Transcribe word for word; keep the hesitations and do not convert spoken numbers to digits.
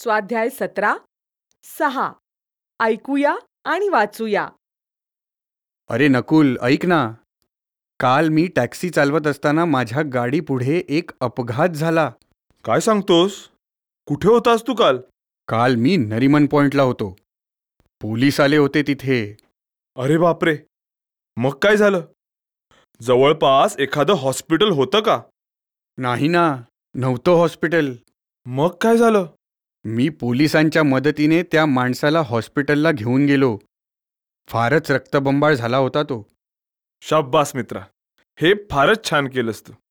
स्वाध्याय सतरा सहा. ऐकूया आणि वाचूया. अरे नकुल, ऐक ना. काल मी टॅक्सी चालवत असताना माझ्या गाडीपुढे एक अपघात झाला. काय सांगतोस? कुठे होतास तू काल? काल मी नरिमन पॉइंटला होतो. पोलीस आले होते तिथे. अरे बापरे, मग काय झालं? जवळपास एखादं हॉस्पिटल होतं का? नाही ना, नव्हतं हॉस्पिटल. मग काय झालं? मी पोलिसांच्या मदतीने त्या माणसाला हॉस्पिटलला घेऊन गेलो. फारच रक्तबंबाळ झाला होता तो. शाब्बास मित्रा, हे फारच छान केलंस तू.